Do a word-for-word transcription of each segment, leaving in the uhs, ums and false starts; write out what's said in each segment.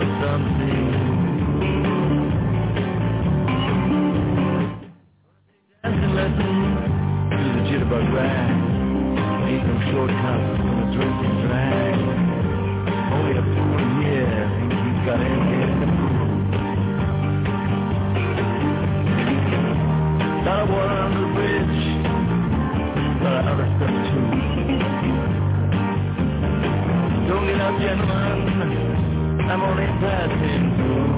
something. That's a lesson to the jitterbug rag. Ain't no shortcuts in the drink and drag. Only a fool here thinks he's got anything to prove. Lot of water under the bridge, lot of other stuff too. Don't get up, gentlemen, I'm only passing through.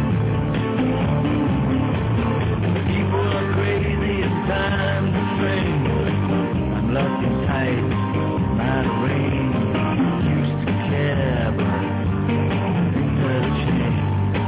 People are crazy and times are strange. I'm locked in tight, mind range. Used to care, but things have changed.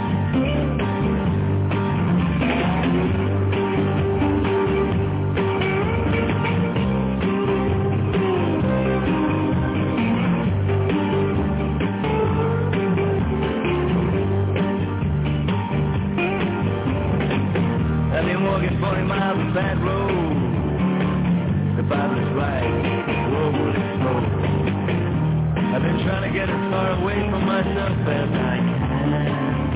forty miles of bad road. The Bible is right, the world will explode. I've been trying to get as far away from myself as I can.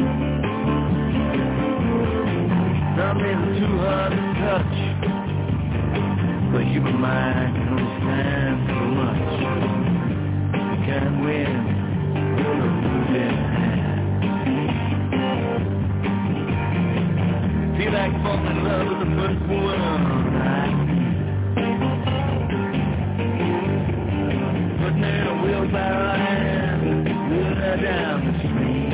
Some days are too hard to touch, but human mind can understand so much. You can't win, you're a losing hand. Feel like falling in love with the first woman I meet. Putting her in a wheelbarrow and wheeling her down the street.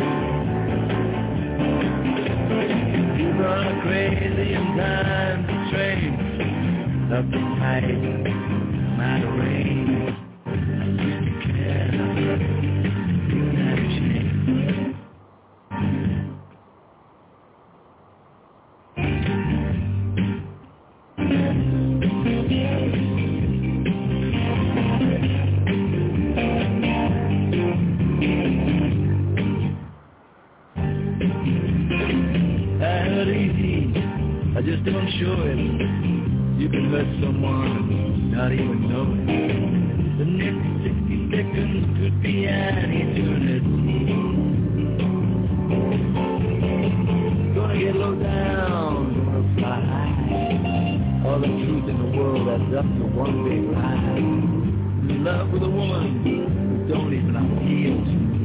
People are crazy and times are strange. Up and tight, mind range. Used to care, you never changed. I just don't show it. You can hurt someone and not even know it. The next sixty seconds could be an eternity. Gonna get low down, gonna fly high. All the truth in the world adds up to one big lie. In love with a woman who don't even appeal to me.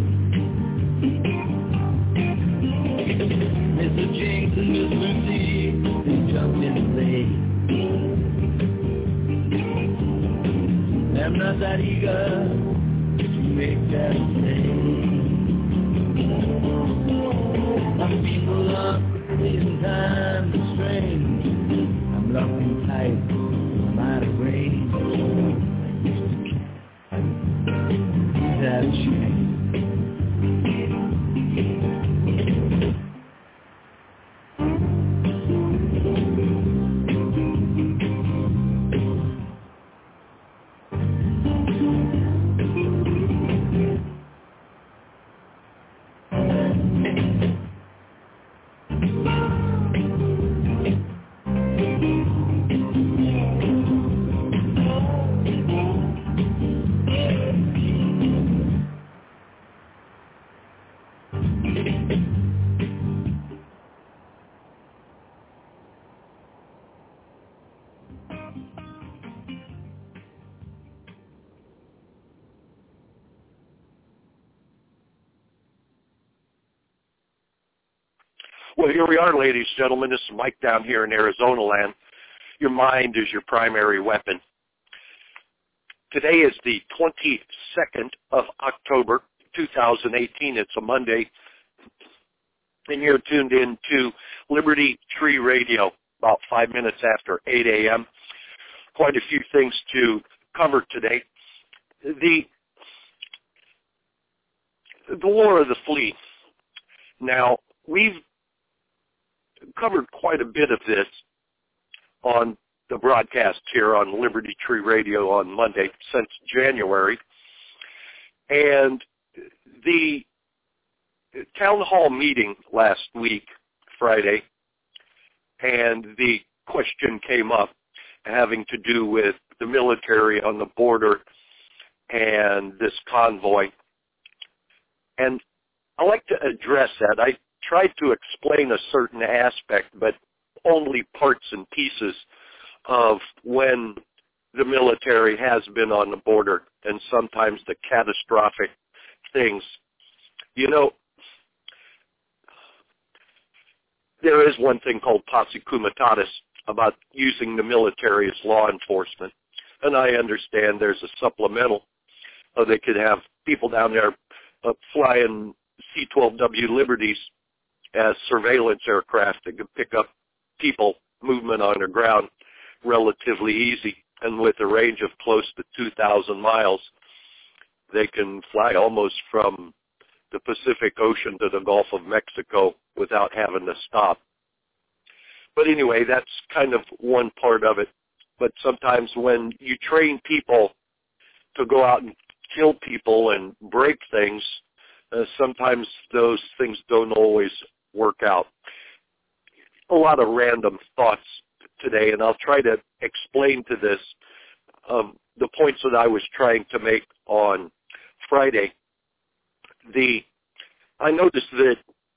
Mister Jinx and Miss Lucy, they jumped in late. I'm not that eager to make that mistake. Some people are crazy and times are strange. I'm locked in tight, I'm out of range. Things have changed. Well, here we are, ladies and gentlemen. This is Mike down here in Arizona land. Your mind is your primary weapon. Today is the twenty-second of October, two thousand eighteen. It's a Monday, and you're tuned in to Liberty Tree Radio about five minutes after eight a.m. Quite a few things to cover today. The, the War of the Flea. Now, we've covered quite a bit of this on the broadcast here on Liberty Tree Radio on Monday since January. And the town hall meeting last week, Friday, and the question came up having to do with the military on the border and this convoy. And I like to address that. I tried to explain a certain aspect, but only parts and pieces of when the military has been on the border and sometimes the catastrophic things. You know, there is one thing called posse comitatus about using the military as law enforcement, and I understand there's a supplemental. Uh, they could have people down there uh, flying C twelve W Liberties as surveillance aircraft that could pick up people movement on the ground relatively easy, and with a range of close to two thousand miles, they can fly almost from the Pacific Ocean to the Gulf of Mexico without having to stop. But anyway, that's kind of one part of it. But sometimes when you train people to go out and kill people and break things, uh, sometimes those things don't always work out. A lot of random thoughts today, and I'll try to explain to this um, the points that I was trying to make on Friday. The I noticed that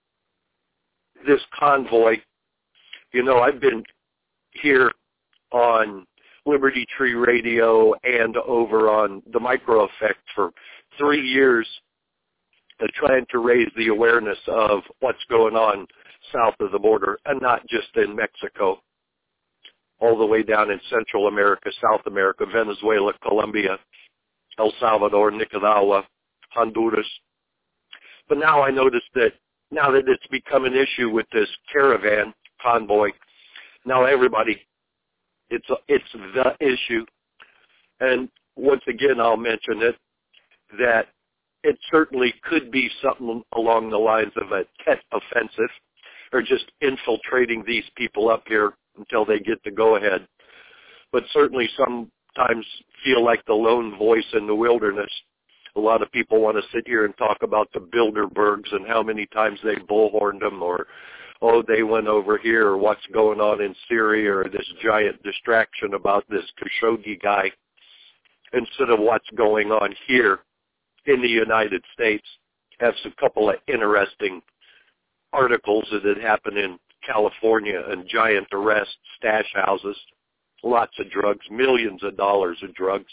this convoy, you know, I've been here on Liberty Tree Radio and over on the Micro Effect for three years uh, trying to raise the awareness of what's going on south of the border, and not just in Mexico, all the way down in Central America, South America, Venezuela, Colombia, El Salvador, Nicaragua, Honduras. But now I noticed that now that it's become an issue with this caravan convoy, now everybody, it's a, it's the issue. And once again, I'll mention it, that it certainly could be something along the lines of a Tet offensive, or just infiltrating these people up here until they get the go-ahead. But certainly sometimes feel like the lone voice in the wilderness. A lot of people want to sit here and talk about the Bilderbergs and how many times they bullhorned them, or, oh, they went over here, or what's going on in Syria, or this giant distraction about this Khashoggi guy, instead of what's going on here in the United States. Have a couple of interesting articles that had happened in California, and giant arrests, stash houses, lots of drugs, millions of dollars of drugs.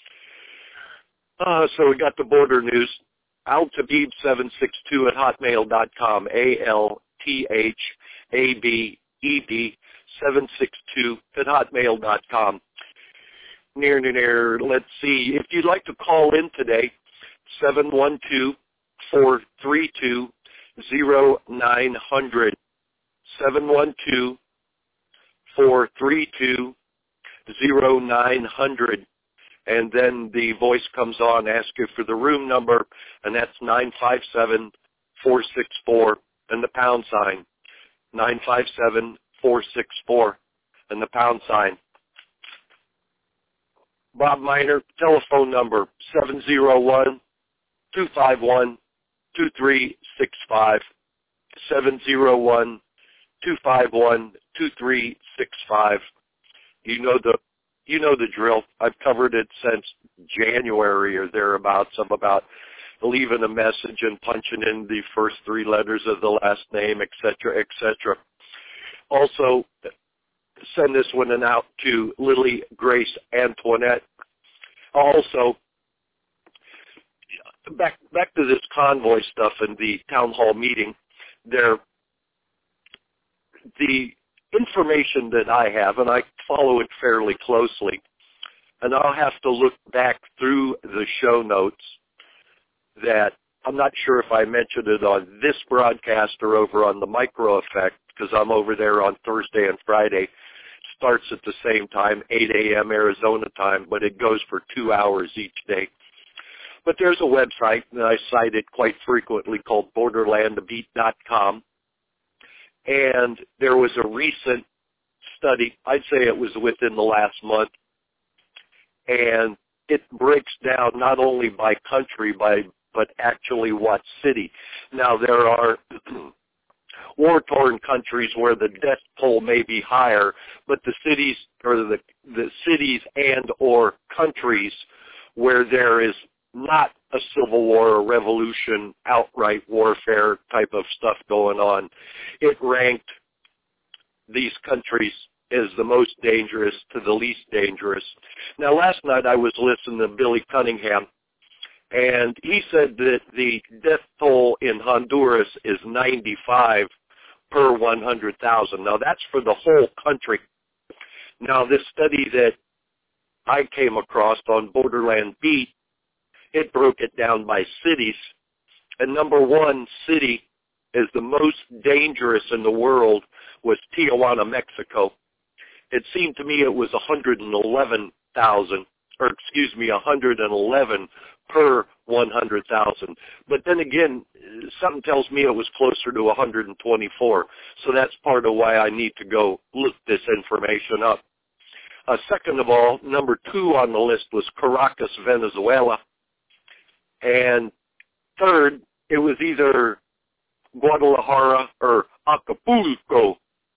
Uh, so we got the border news. Altabib seven six two at hotmail dot com, A L T H A B E D seven six two at hotmail dot com. Near, near, near, let's see. If you'd like to call in today, seven one two, four three two, zero nine hundred, seven one two, four three two, zero nine hundred. And then the voice comes on, asks you for the room number, and that's nine five seven, four six four, and the pound sign, nine five seven, four six four, and the pound sign. Bob Miner, telephone number, seven zero one, two five one, two three six five, seven zero one, two five one, two three six five. You know the You know the drill. I've covered it since January or thereabouts. I'm about leaving a message and punching in the first three letters of the last name, et cetera, et cetera. Also, send this one out to Lily Grace Antoinette. Also, back back to this convoy stuff and the town hall meeting, there, the information that I have, and I follow it fairly closely, and I'll have to look back through the show notes that I'm not sure if I mentioned it on this broadcast or over on the Micro Effect, because I'm over there on Thursday and Friday. It starts at the same time, eight a.m. Arizona time, but it goes for two hours each day. But there's a website that I cite it quite frequently called borderland beat dot com. And there was a recent study, I'd say it was within the last month, and it breaks down not only by country, by, but actually what city. Now, there are war-torn countries where the death toll may be higher, but the cities, or the, the cities and or countries where there is not a civil war or revolution, outright warfare type of stuff going on. It ranked these countries as the most dangerous to the least dangerous. Now, last night I was listening to Billy Cunningham, and he said that the death toll in Honduras is ninety-five per one hundred thousand. Now, that's for the whole country. Now, this study that I came across on Borderland Beat, it broke it down by cities. And number one city is the most dangerous in the world was Tijuana, Mexico. It seemed to me it was one hundred eleven thousand, or excuse me, one hundred eleven per one hundred thousand. But then again, something tells me it was closer to one hundred twenty-four. So that's part of why I need to go look this information up. Uh, second of all, number two on the list was Caracas, Venezuela. And third, it was either Guadalajara or Acapulco.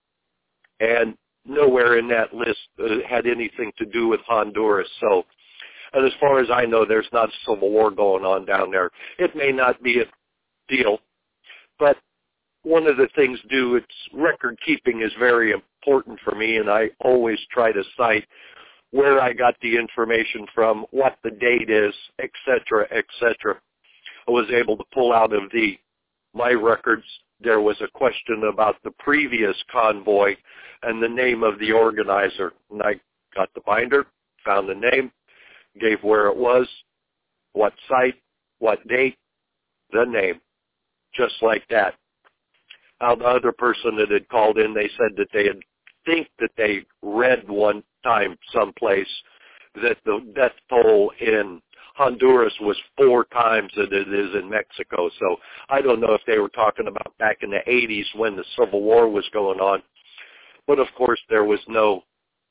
And nowhere in that list uh, had anything to do with Honduras. So, and as far as I know, there's not a civil war going on down there. It may not be a deal, but one of the things do, it's record keeping is very important for me, and I always try to cite where I got the information from, what the date is, et cetera, et cetera. I was able to pull out of the my records. There was a question about the previous convoy and the name of the organizer. And I got the binder, found the name, gave where it was, what site, what date, the name, just like that. Now, the other person that had called in, they said that they had think that they read one time someplace that the death toll in Honduras was four times that it is in Mexico. So I don't know if they were talking about back in the eighties when the Civil War was going on. But, of course, there was no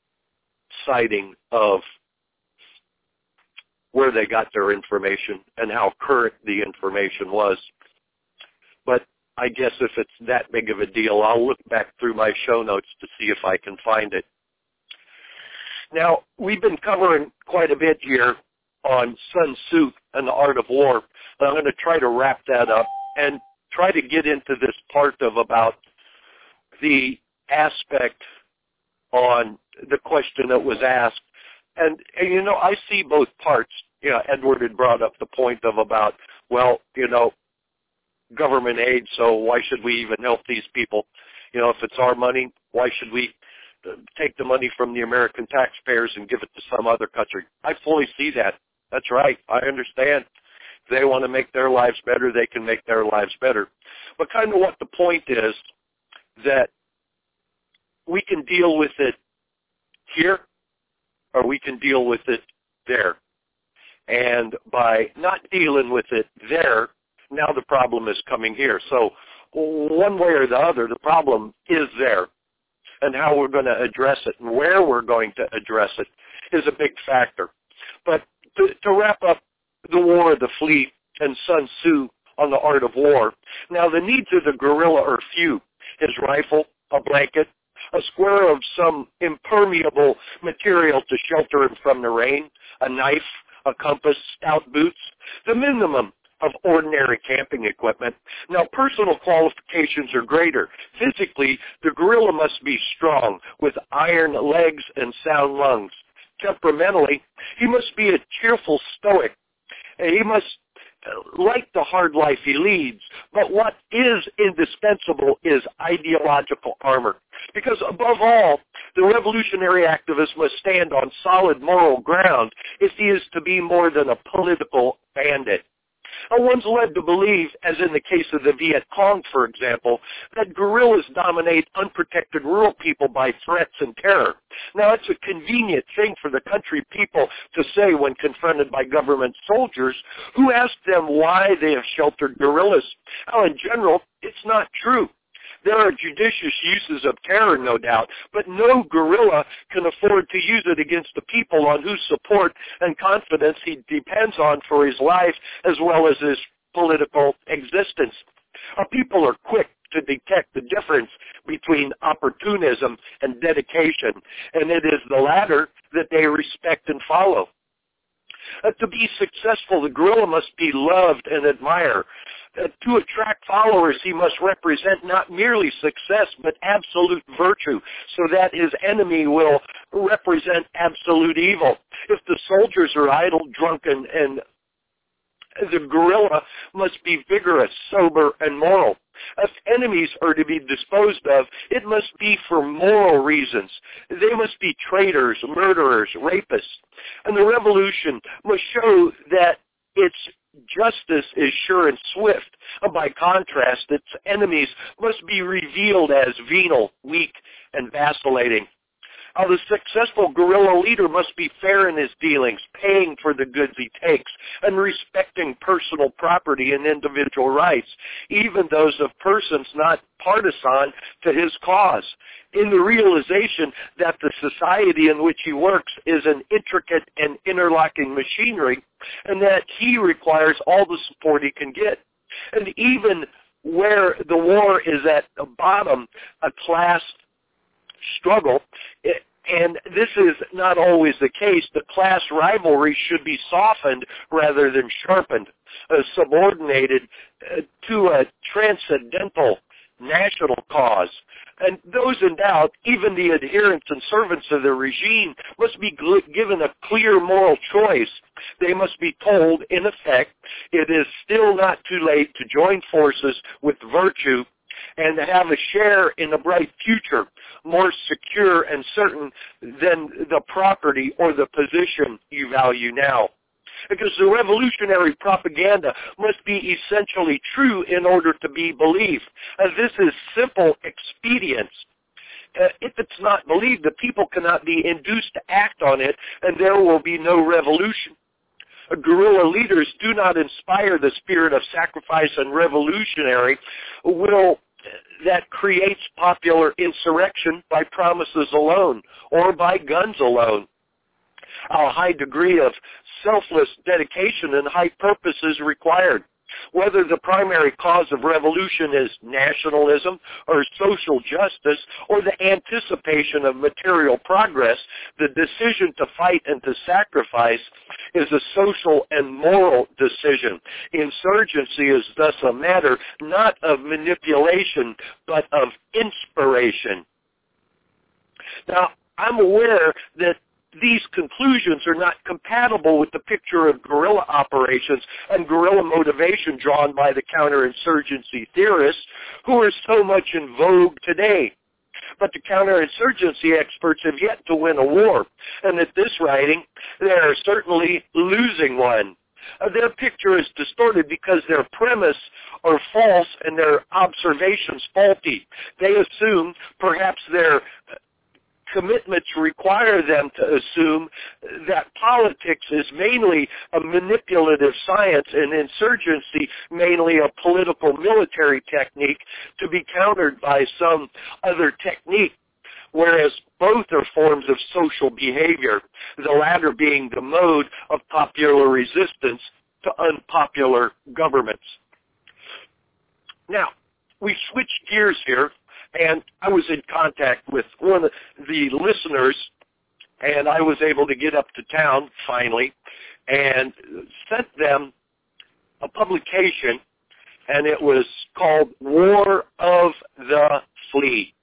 citing of where they got their information and how current the information was. But I guess if it's that big of a deal, I'll look back through my show notes to see if I can find it. Now, we've been covering quite a bit here on Sun Tzu and the Art of War, but I'm going to try to wrap that up and try to get into this part of about the aspect on the question that was asked. And, and you know, I see both parts. You know, Edward had brought up the point of about, well, you know, government aid, so why should we even help these people? You know, if it's our money, why should we take the money from the American taxpayers and give it to some other country? I fully see that. That's right. I understand. If they want to make their lives better, they can make their lives better. But kind of what the point is, that we can deal with it here or we can deal with it there. And by not dealing with it there, now the problem is coming here. So one way or the other, the problem is there. And how we're going to address it and where we're going to address it is a big factor. But to, to wrap up the War of the Fleet and Sun Tzu on the Art of War, now the needs of the guerrilla are few. His rifle, a blanket, a square of some impermeable material to shelter him from the rain, a knife, a compass, stout boots, the minimum of ordinary camping equipment. Now, personal qualifications are greater. Physically, the guerrilla must be strong, with iron legs and sound lungs. Temperamentally, he must be a cheerful stoic. He must like the hard life he leads. But what is indispensable is ideological armor. Because above all, the revolutionary activist must stand on solid moral ground if he is to be more than a political bandit. And one's led to believe, as in the case of the Viet Cong, for example, that guerrillas dominate unprotected rural people by threats and terror. Now, it's a convenient thing for the country people to say when confronted by government soldiers who ask them why they have sheltered guerrillas. Now, in general, it's not true. There are judicious uses of terror, no doubt, but no guerrilla can afford to use it against the people on whose support and confidence he depends on for his life as well as his political existence. Our people are quick to detect the difference between opportunism and dedication, and it is the latter that they respect and follow. Uh, to be successful, the guerrilla must be loved and admired. Uh, to attract followers, he must represent not merely success, but absolute virtue, so that his enemy will represent absolute evil. If the soldiers are idle, drunken, and the guerrilla must be vigorous, sober, and moral. If enemies are to be disposed of, it must be for moral reasons. They must be traitors, murderers, rapists. And the revolution must show that its justice is sure and swift. By contrast, its enemies must be revealed as venal, weak, and vacillating. Uh, the successful guerrilla leader must be fair in his dealings, paying for the goods he takes, and respecting personal property and individual rights, even those of persons not partisan to his cause, in the realization that the society in which he works is an intricate and interlocking machinery, and that he requires all the support he can get. And even where the war is at the bottom, a class struggle, and this is not always the case, the class rivalry should be softened rather than sharpened, uh, subordinated uh, to a transcendental national cause. And those in doubt, even the adherents and servants of the regime, must be given a clear moral choice. They must be told, in effect, it is still not too late to join forces with virtue and to have a share in a bright future, more secure and certain than the property or the position you value now. Because the revolutionary propaganda must be essentially true in order to be believed. Uh, this is simple expedience. Uh, if it's not believed, the people cannot be induced to act on it, and there will be no revolution. Uh, guerrilla leaders do not inspire the spirit of sacrifice and revolutionary will that creates popular insurrection by promises alone or by guns alone. A high degree of selfless dedication and high purpose is required. Whether the primary cause of revolution is nationalism or social justice or the anticipation of material progress, the decision to fight and to sacrifice is a social and moral decision. Insurgency is thus a matter not of manipulation, but of inspiration. Now, I'm aware that these conclusions are not compatible with the picture of guerrilla operations and guerrilla motivation drawn by the counterinsurgency theorists who are so much in vogue today. But the counterinsurgency experts have yet to win a war, and at this writing, they are certainly losing one. Uh, their picture is distorted because their premise are false and their observations faulty. They assume, perhaps their commitments require them to assume that politics is mainly a manipulative science and insurgency mainly a political military technique to be countered by some other technique, whereas both are forms of social behavior, the latter being the mode of popular resistance to unpopular governments. Now, we switch gears here, and I was in contact with one of the listeners, and I was able to get up to town finally and sent them a publication, and it was called War of the Flea.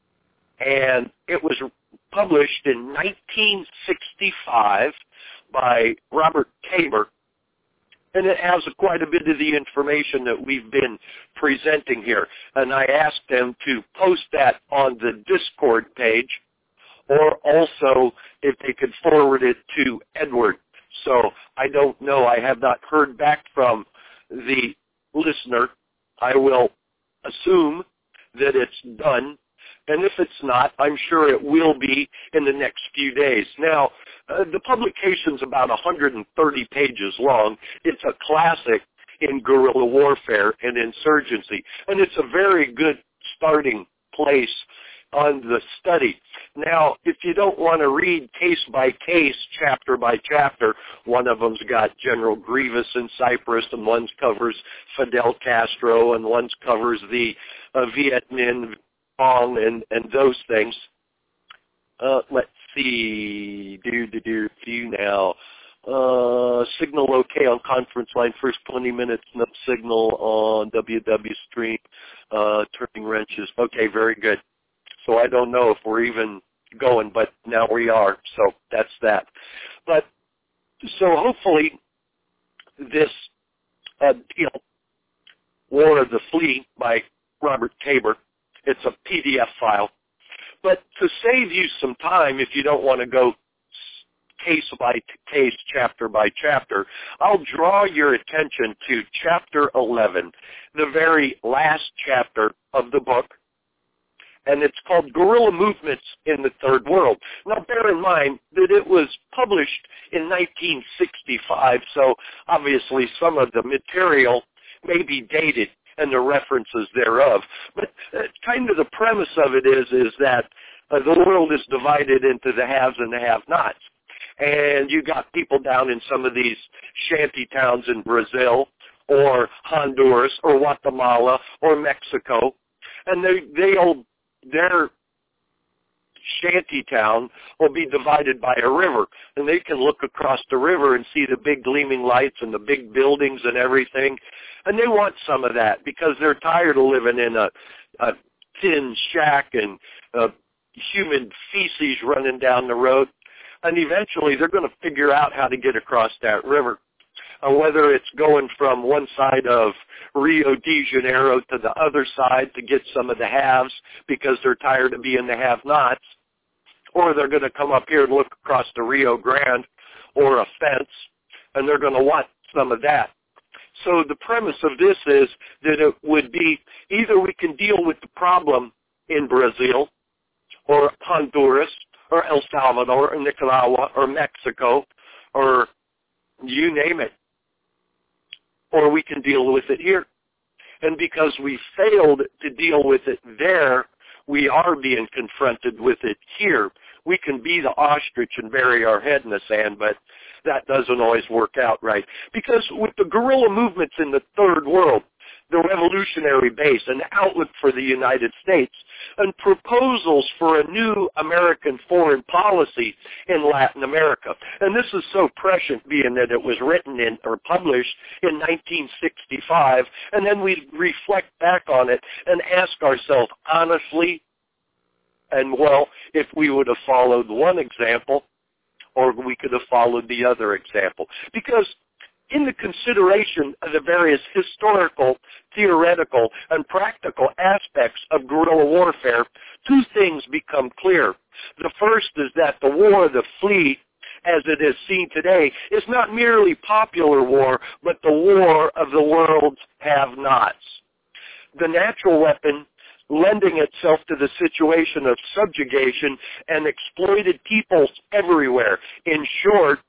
And it was published in nineteen sixty-five by Robert Tabor, and it has quite a bit of the information that we've been presenting here. And I asked them to post that on the Discord page, or also if they could forward it to Edward. So I don't know. I have not heard back from the listener. I will assume that it's done. And if it's not, I'm sure it will be in the next few days. Now, uh, the publication's about one hundred thirty pages long. It's a classic in guerrilla warfare and insurgency, and it's a very good starting place on the study. Now, if you don't want to read case by case, chapter by chapter, one of them's got General Grievous in Cyprus, and one covers Fidel Castro, and one covers the uh, Viet Minh and, and those things. Uh, let's see, do, do, do, do now. Uh, signal okay on conference line, first twenty minutes, no signal on W W stream, uh, turning wrenches. Okay, very good. So I don't know if we're even going, but now we are, so that's that. But, so hopefully this, uh, you know, War of the Flea by Robert Tabor, it's a P D F file. But to save you some time, if you don't want to go case by case, chapter by chapter, I'll draw your attention to chapter eleven, the very last chapter of the book, and it's called Guerrilla Movements in the Third World. Now, bear in mind that it was published in nineteen sixty-five, so obviously some of the material may be dated and the references thereof. But uh, kind of the premise of it is, is that uh, the world is divided into the haves and the have-nots. And you got people down in some of these shanty towns in Brazil or Honduras or Guatemala or Mexico, and they, they'll, their shanty town will be divided by a river, and they can look across the river and see the big gleaming lights and the big buildings and everything, and they want some of that because they're tired of living in a, a tin shack and uh, human feces running down the road. And eventually they're going to figure out how to get across that river. Uh, whether it's going from one side of Rio de Janeiro to the other side to get some of the haves because they're tired of being the have-nots, or they're going to come up here and look across the Rio Grande or a fence, and they're going to want some of that. So the premise of this is that it would be either we can deal with the problem in Brazil or Honduras or El Salvador or Nicaragua or Mexico or you name it, or we can deal with it here. And because we failed to deal with it there, we are being confronted with it here. We can be the ostrich and bury our head in the sand, but that doesn't always work out right. Because with the guerrilla movements in the third world, the revolutionary base, an outlook for the United States, and proposals for a new American foreign policy in Latin America. And this is so prescient, being that it was written in or published in nineteen sixty-five, and then we reflect back on it and ask ourselves honestly, and well, if we would have followed one example, or we could have followed the other example. Because in the consideration of the various historical, theoretical, and practical aspects of guerrilla warfare, two things become clear. The first is that the War of the Flea, as it is seen today, is not merely popular war, but the war of the world's have-nots. The natural weapon lending itself to the situation of subjugation and exploited peoples everywhere. In short,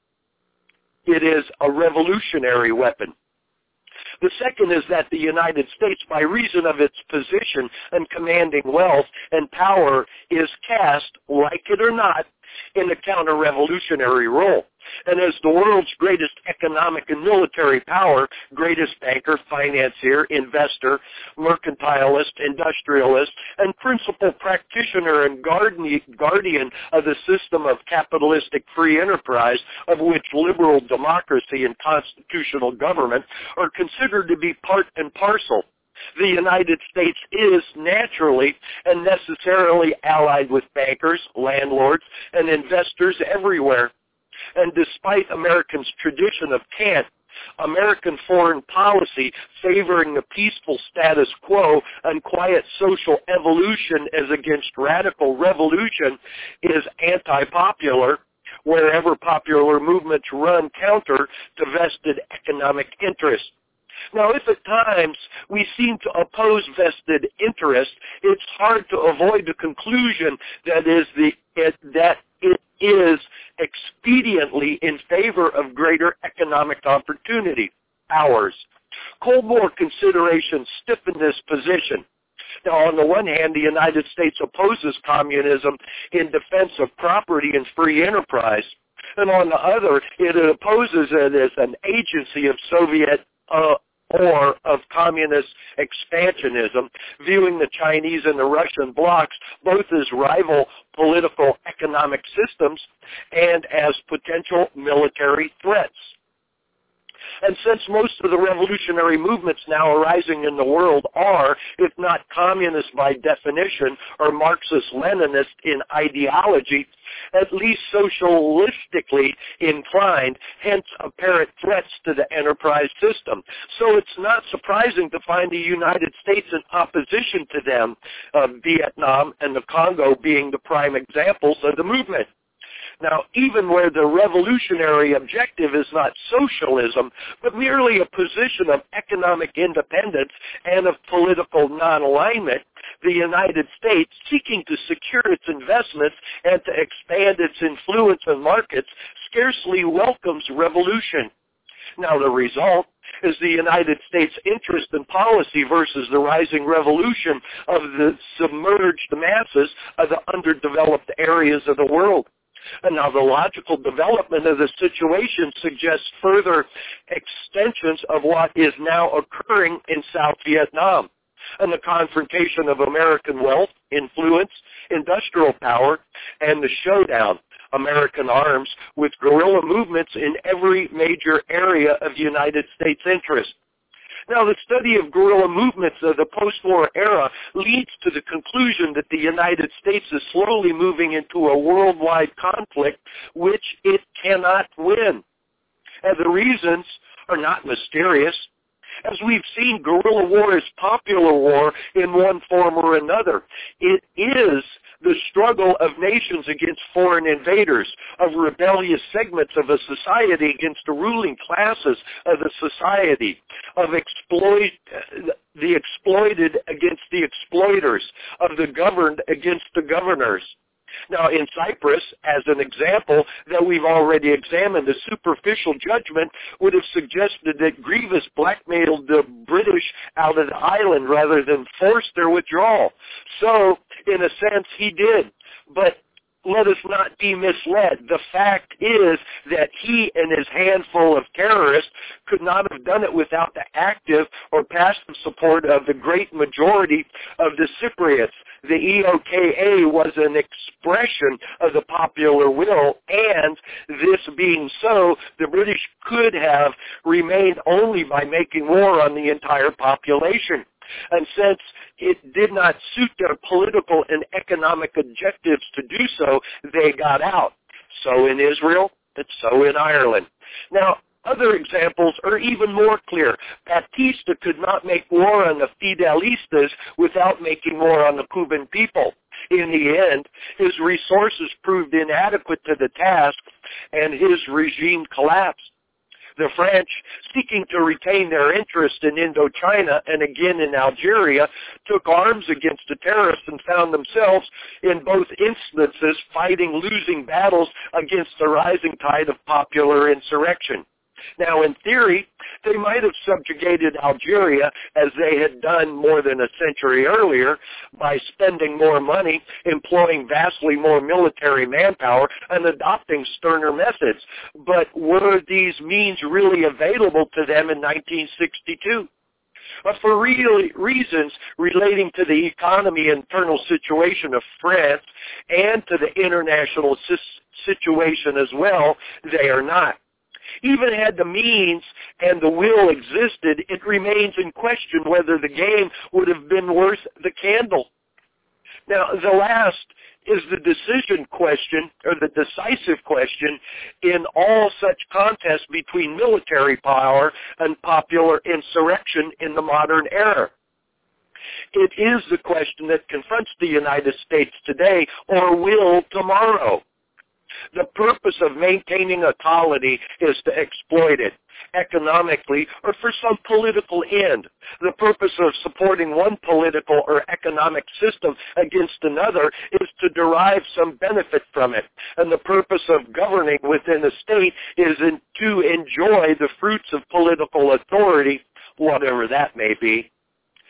it is a revolutionary weapon. The second is that the United States, by reason of its position and commanding wealth and power, is cast, like it or not, in a counter-revolutionary role. And as the world's greatest economic and military power, greatest banker, financier, investor, mercantilist, industrialist, and principal practitioner and guardian of the system of capitalistic free enterprise, of which liberal democracy and constitutional government are considered to be part and parcel, the United States is naturally and necessarily allied with bankers, landlords, and investors everywhere. And despite Americans' tradition of cant, American foreign policy favoring the peaceful status quo and quiet social evolution as against radical revolution is anti-popular, wherever popular movements run counter to vested economic interests. Now, if at times we seem to oppose vested interest, it's hard to avoid the conclusion that is the it, that it is expediently in favor of greater economic opportunity, ours. Cold War considerations stiffen this position. Now, on the one hand, the United States opposes communism in defense of property and free enterprise, and on the other, it opposes it as an agency of Soviet uh, or of communist expansionism, viewing the Chinese and the Russian blocs both as rival political, economic systems and as potential military threats. And since most of the revolutionary movements now arising in the world are, if not communist by definition or Marxist-Leninist in ideology, at least socialistically inclined, hence apparent threats to the enterprise system. So it's not surprising to find the United States in opposition to them, uh, Vietnam and the Congo being the prime examples of the movement. Now, even where the revolutionary objective is not socialism, but merely a position of economic independence and of political non-alignment, the United States, seeking to secure its investments and to expand its influence in markets, scarcely welcomes revolution. Now, the result is the United States' interest in policy versus the rising revolution of the submerged masses of the underdeveloped areas of the world. And now the logical development of the situation suggests further extensions of what is now occurring in South Vietnam, and the confrontation of American wealth, influence, industrial power, and the showdown, American arms, with guerrilla movements in every major area of United States interest. Now, the study of guerrilla movements of the post-war era leads to the conclusion that the United States is slowly moving into a worldwide conflict which it cannot win. And the reasons are not mysterious. As we've seen, guerrilla war is popular war in one form or another. It is the struggle of nations against foreign invaders, of rebellious segments of a society against the ruling classes of the society, of exploit, the exploited against the exploiters, of the governed against the governors. Now, in Cyprus, as an example that we've already examined, the superficial judgment would have suggested that Grievous blackmailed the British out of the island rather than force their withdrawal. So, in a sense, he did. But let us not be misled. The fact is that he and his handful of terrorists could not have done it without the active or passive support of the great majority of the Cypriots. The E O K A was an expression of the popular will, and this being so, the British could have remained only by making war on the entire population. And since it did not suit their political and economic objectives to do so, they got out. So in Israel, and so in Ireland. Now, other examples are even more clear. Batista could not make war on the Fidelistas without making war on the Cuban people. In the end, his resources proved inadequate to the task, and his regime collapsed. The French, seeking to retain their interest in Indochina and again in Algeria, took arms against the terrorists and found themselves in both instances fighting losing battles against the rising tide of popular insurrection. Now, in theory, they might have subjugated Algeria, as they had done more than a century earlier, by spending more money, employing vastly more military manpower, and adopting sterner methods. But were these means really available to them in nineteen sixty-two? But for real reasons relating to the economy and internal situation of France and to the international situation as well, they are not. Even had the means and the will existed, it remains in question whether the game would have been worth the candle. Now, the last is the decision question, or the decisive question, in all such contests between military power and popular insurrection in the modern era. It is the question that confronts the United States today, or will tomorrow. The purpose of maintaining a colony is to exploit it economically or for some political end. The purpose of supporting one political or economic system against another is to derive some benefit from it. And the purpose of governing within a state is in, to enjoy the fruits of political authority, whatever that may be.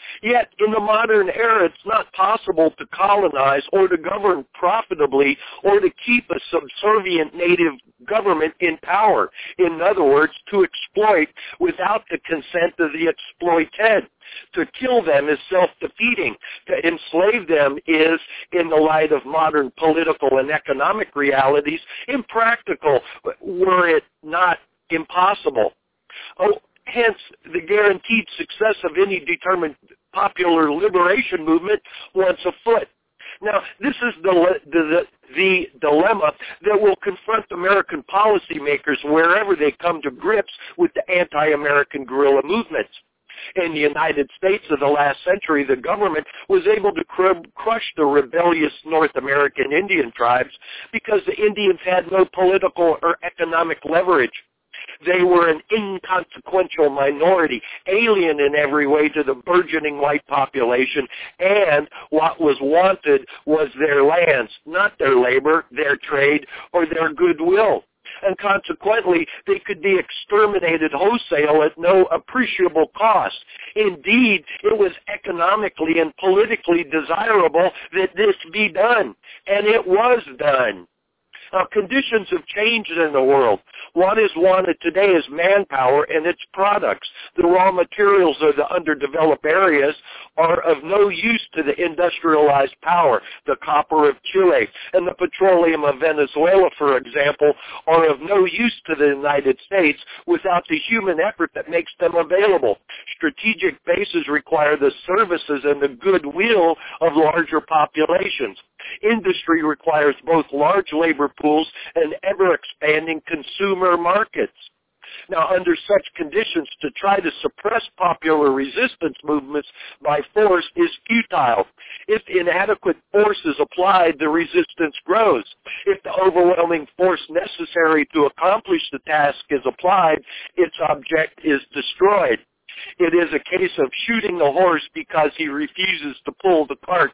Yet, in the modern era, it's not possible to colonize or to govern profitably or to keep a subservient native government in power. In other words, to exploit without the consent of the exploited. To kill them is self-defeating. To enslave them is, in the light of modern political and economic realities, impractical, were it not impossible. Oh, hence, the guaranteed success of any determined popular liberation movement once afoot. Now, this is the, the, the dilemma that will confront American policymakers wherever they come to grips with the anti-American guerrilla movements. In the United States of the last century, the government was able to cr- crush the rebellious North American Indian tribes because the Indians had no political or economic leverage. They were an inconsequential minority, alien in every way to the burgeoning white population, and what was wanted was their lands, not their labor, their trade, or their goodwill. And consequently, they could be exterminated wholesale at no appreciable cost. Indeed, it was economically and politically desirable that this be done, and it was done. Now, conditions have changed in the world. What is wanted today is manpower and its products. The raw materials of the underdeveloped areas are of no use to the industrialized power. The copper of Chile and the petroleum of Venezuela, for example, are of no use to the United States without the human effort that makes them available. Strategic bases require the services and the goodwill of larger populations. Industry requires both large labor pools and ever-expanding consumer markets. Now, under such conditions, to try to suppress popular resistance movements by force is futile. If inadequate force is applied, the resistance grows. If the overwhelming force necessary to accomplish the task is applied, its object is destroyed. It is a case of shooting the horse because he refuses to pull the cart.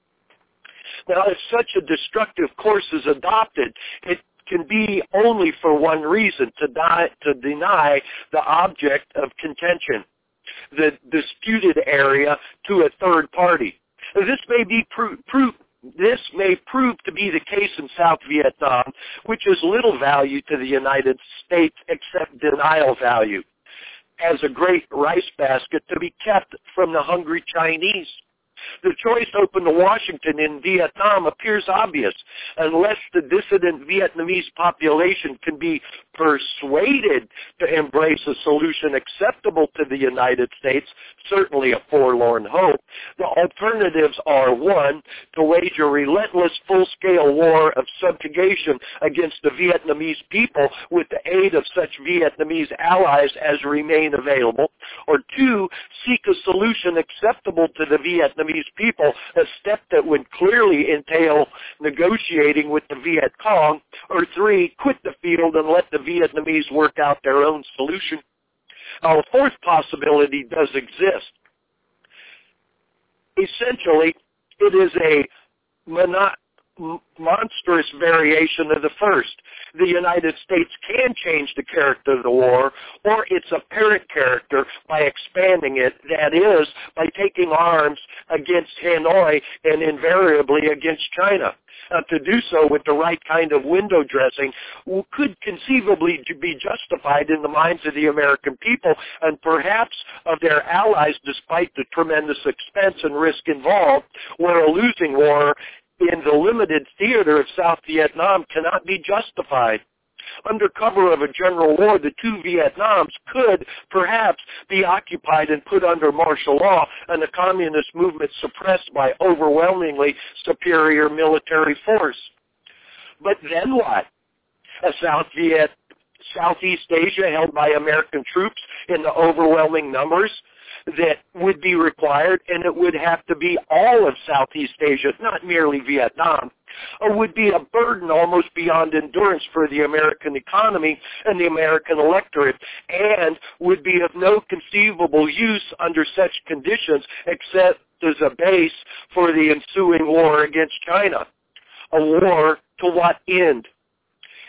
Now, if such a destructive course is adopted, it can be only for one reason, to, die, to deny the object of contention, the disputed area, to a third party. This may be pro- pro- This may prove to be the case in South Vietnam, which is little value to the United States except denial value, as a great rice basket to be kept from the hungry Chinese. The choice open to Washington in Vietnam appears obvious. Unless the dissident Vietnamese population can be persuaded to embrace a solution acceptable to the United States, certainly a forlorn hope, the alternatives are, one, to wage a relentless full-scale war of subjugation against the Vietnamese people with the aid of such Vietnamese allies as remain available, or two, seek a solution acceptable to the Vietnamese people, a step that would clearly entail negotiating with the Viet Cong, or three, quit the field and let the Vietnamese work out their own solution. Now, a fourth possibility does exist. Essentially, it is a mono- monstrous variation of the first. The United States can change the character of the war, or its apparent character, by expanding it, that is, by taking arms against Hanoi and invariably against China. Uh, to do so with the right kind of window dressing could conceivably be justified in the minds of the American people and perhaps of their allies, despite the tremendous expense and risk involved, where a losing war in the limited theater of South Vietnam cannot be justified. Under cover of a general war, the two Vietnams could perhaps be occupied and put under martial law and the communist movement suppressed by overwhelmingly superior military force. But then what? A South Viet, Southeast Asia held by American troops in the overwhelming numbers that would be required, and it would have to be all of Southeast Asia, not merely Vietnam, or would be a burden almost beyond endurance for the American economy and the American electorate, and would be of no conceivable use under such conditions except as a base for the ensuing war against China. A war to what end?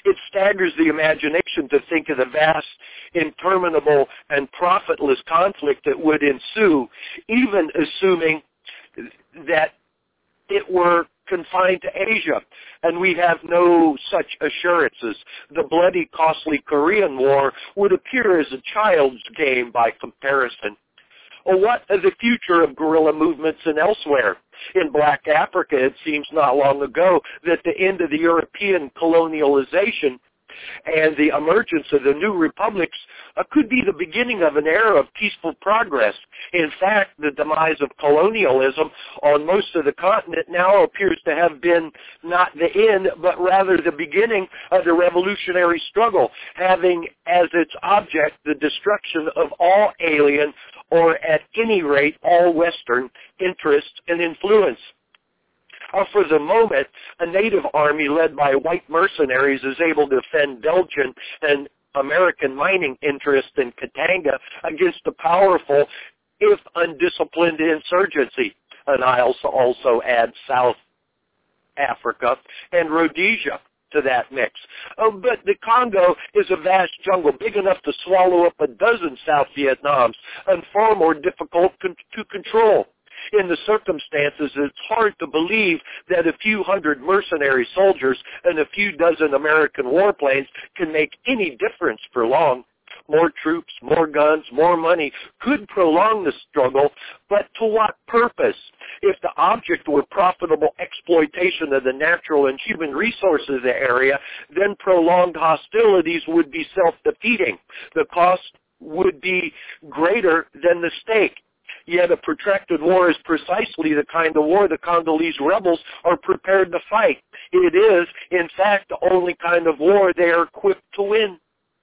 It staggers the imagination to think of the vast, interminable, and profitless conflict that would ensue, even assuming that it were confined to Asia, and we have no such assurances. The bloody, costly Korean War would appear as a child's game by comparison. Or what of the future of guerrilla movements and elsewhere? In Black Africa, it seems not long ago that the end of the European colonialization and the emergence of the new republics uh, could be the beginning of an era of peaceful progress. In fact, the demise of colonialism on most of the continent now appears to have been not the end, but rather the beginning of the revolutionary struggle, having as its object the destruction of all alien, or at any rate all Western, interest and influence. Uh, for the moment, a native army led by white mercenaries is able to defend Belgian and American mining interests in Katanga against a powerful, if undisciplined, insurgency. And I also, also add South Africa and Rhodesia to that mix. Uh, but the Congo is a vast jungle, big enough to swallow up a dozen South Vietnams, and far more difficult con- to control. In the circumstances, it's hard to believe that a few hundred mercenary soldiers and a few dozen American warplanes can make any difference for long. More troops, more guns, more money could prolong the struggle, but to what purpose? If the object were profitable exploitation of the natural and human resources of the area, then prolonged hostilities would be self-defeating. The cost would be greater than the stake. Yet a protracted war is precisely the kind of war the Congolese rebels are prepared to fight. It is, in fact, the only kind of war they are equipped to win.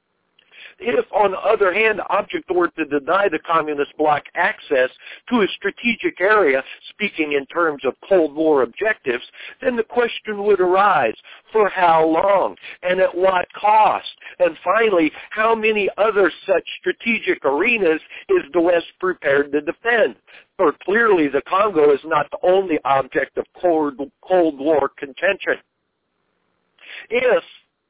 If, on the other hand, the object were to deny the communist bloc access to a strategic area, speaking in terms of Cold War objectives, then the question would arise, for how long and at what cost? And finally, how many other such strategic arenas is the West prepared to defend? For clearly the Congo is not the only object of Cold, Cold War contention. If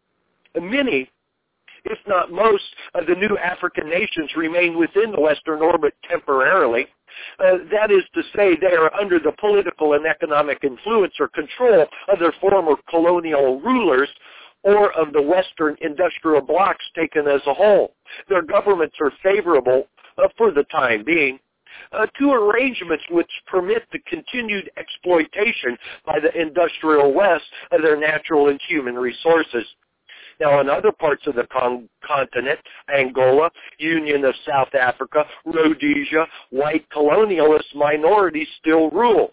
many if not most, of the new African nations remain within the Western orbit temporarily. Uh, that is to say, they are under the political and economic influence or control of their former colonial rulers or of the Western industrial blocs taken as a whole. Their governments are favorable, uh, for the time being, Uh, to arrangements which permit the continued exploitation by the industrial West of their natural and human resources. Now, in other parts of the con- continent, Angola, Union of South Africa, Rhodesia, white colonialist minorities still rule.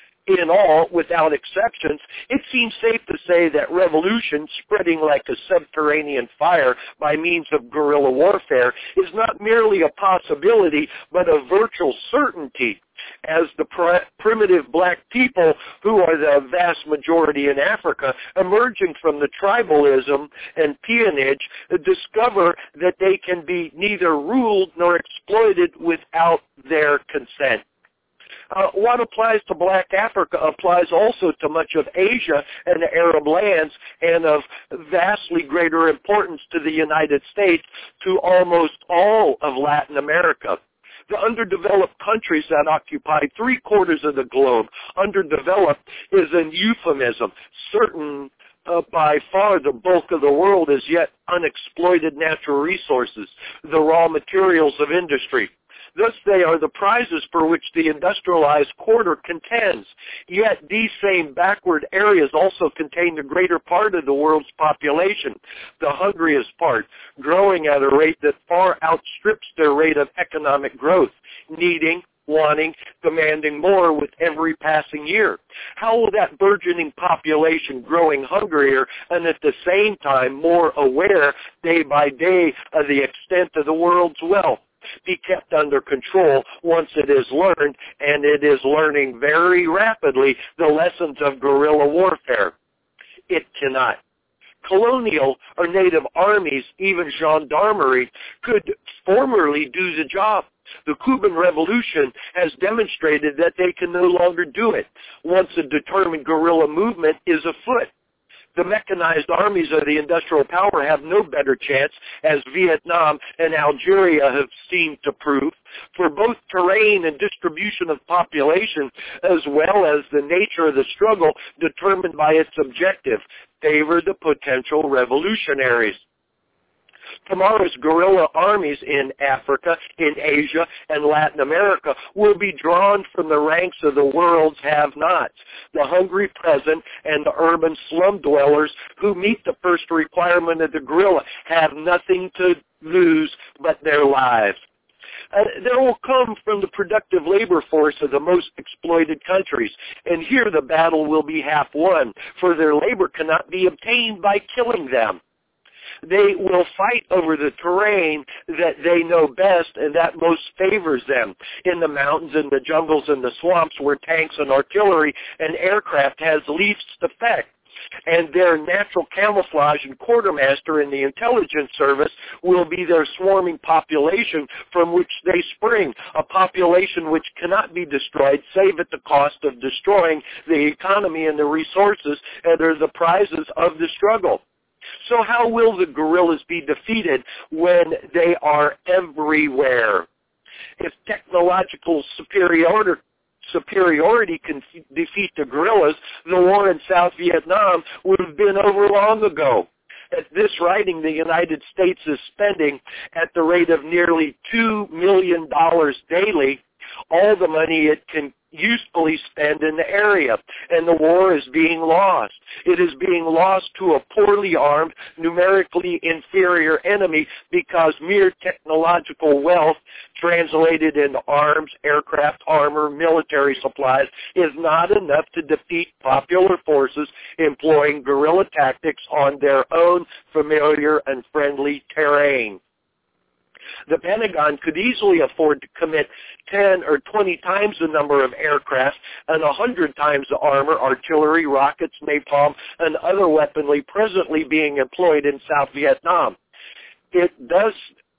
In all, without exceptions, it seems safe to say that revolution, spreading like a subterranean fire by means of guerrilla warfare, is not merely a possibility, but a virtual certainty, as the pr- primitive black people, who are the vast majority in Africa, emerging from the tribalism and peonage, discover that they can be neither ruled nor exploited without their consent. Uh, what applies to Black Africa applies also to much of Asia and the Arab lands, and of vastly greater importance to the United States, to almost all of Latin America. The underdeveloped countries that occupy three-quarters of the globe, underdeveloped is an euphemism. Certain Uh, by far the bulk of the world is yet unexploited natural resources, the raw materials of industry. Thus, they are the prizes for which the industrialized quarter contends. Yet, these same backward areas also contain the greater part of the world's population, the hungriest part, growing at a rate that far outstrips their rate of economic growth, needing, wanting, demanding more with every passing year. How will that burgeoning population, growing hungrier and at the same time more aware day by day of the extent of the world's wealth, be kept under control once it is learned, and it is learning very rapidly, the lessons of guerrilla warfare? It cannot. Colonial or native armies, even gendarmerie, could formerly do the job. The Cuban Revolution has demonstrated that they can no longer do it once a determined guerrilla movement is afoot. The mechanized armies of the industrial power have no better chance, as Vietnam and Algeria have seemed to prove, for both terrain and distribution of population, as well as the nature of the struggle determined by its objective, favor the potential revolutionaries. Tomorrow's guerrilla armies in Africa, in Asia, and Latin America will be drawn from the ranks of the world's have-nots, the hungry peasant and the urban slum dwellers who meet the first requirement of the guerrilla, have nothing to lose but their lives. Uh, there will come from the productive labor force of the most exploited countries, and here the battle will be half won, for their labor cannot be obtained by killing them. They will fight over the terrain that they know best and that most favors them, in the mountains and the jungles and the swamps where tanks and artillery and aircraft has least effect. And their natural camouflage and quartermaster in the intelligence service will be their swarming population from which they spring, a population which cannot be destroyed save at the cost of destroying the economy and the resources that are the prizes of the struggle. So how will the guerrillas be defeated when they are everywhere? If technological superiority superiority can f- defeat the guerrillas, the war in South Vietnam would have been over long ago. At this writing, the United States is spending, at the rate of nearly two million dollars daily, all the money it can usefully spend in the area, and the war is being lost. It is being lost to a poorly armed, numerically inferior enemy because mere technological wealth translated into arms, aircraft, armor, military supplies is not enough to defeat popular forces employing guerrilla tactics on their own familiar and friendly terrain. The Pentagon could easily afford to commit ten or twenty times the number of aircraft and one hundred times the armor, artillery, rockets, napalm, and other weaponry presently being employed in South Vietnam. It does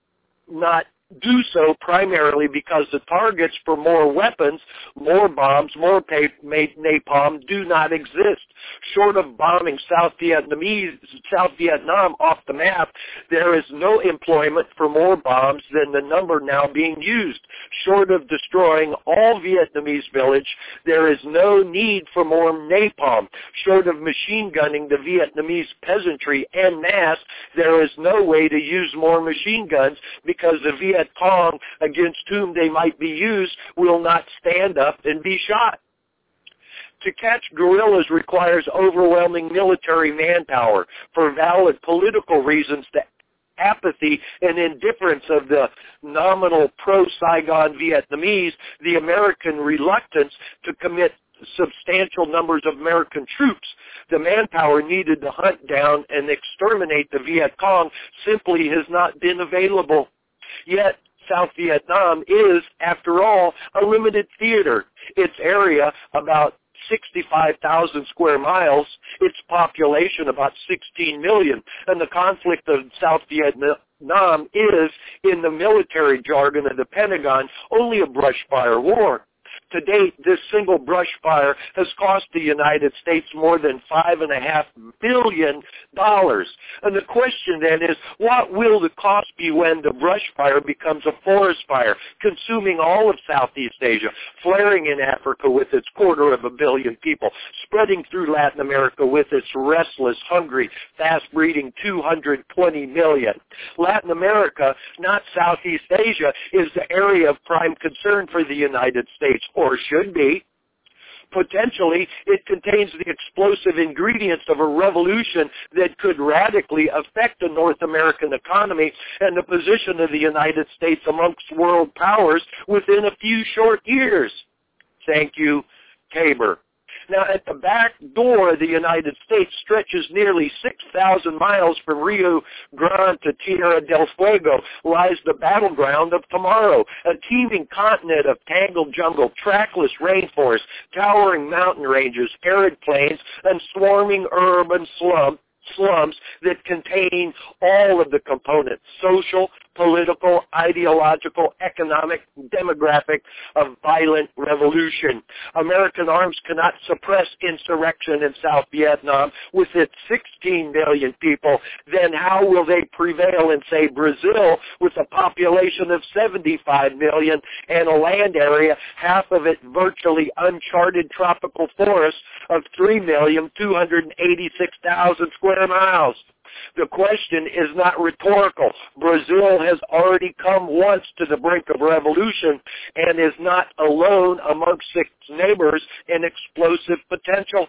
not do so primarily because the targets for more weapons, more bombs, more napalm do not exist. Short of bombing South Vietnamese, South Vietnam off the map, there is no employment for more bombs than the number now being used. Short of destroying all Vietnamese village, there is no need for more napalm. Short of machine gunning the Vietnamese peasantry en masse, there is no way to use more machine guns because the Viet Cong against whom they might be used will not stand up and be shot. To catch guerrillas requires overwhelming military manpower. For valid political reasons, the apathy and indifference of the nominal pro-Saigon Vietnamese, the American reluctance to commit substantial numbers of American troops, the manpower needed to hunt down and exterminate the Viet Cong simply has not been available. Yet, South Vietnam is, after all, a limited theater. Its area, about sixty-five thousand square miles, its population about sixteen million, and the conflict of South Vietnam is, in the military jargon of the Pentagon, only a brush fire war. To date, this single brush fire has cost the United States more than five and a half billion dollars. And the question then is, what will the cost be when the brush fire becomes a forest fire, consuming all of Southeast Asia, flaring in Africa with its quarter of a billion people, spreading through Latin America with its restless, hungry, fast-breeding two hundred twenty million. Latin America, not Southeast Asia, is the area of prime concern for the United States, or should be. Potentially, it contains the explosive ingredients of a revolution that could radically affect the North American economy and the position of the United States amongst world powers within a few short years. Thank you, Tabor. Now, at the back door of the United States stretches nearly six thousand miles from Rio Grande to Tierra del Fuego lies the battleground of tomorrow, a teeming continent of tangled jungle, trackless rainforests, towering mountain ranges, arid plains, and swarming urban slum, slums that contain all of the components, social, political, ideological, economic, demographic of violent revolution. American arms cannot suppress insurrection in South Vietnam with its sixteen million people. Then how will they prevail in, say, Brazil with a population of seventy-five million and a land area, half of it virtually uncharted tropical forest of three million two hundred eighty-six thousand square miles? The question is not rhetorical. Brazil has already come once to the brink of revolution and is not alone amongst its neighbors in explosive potential.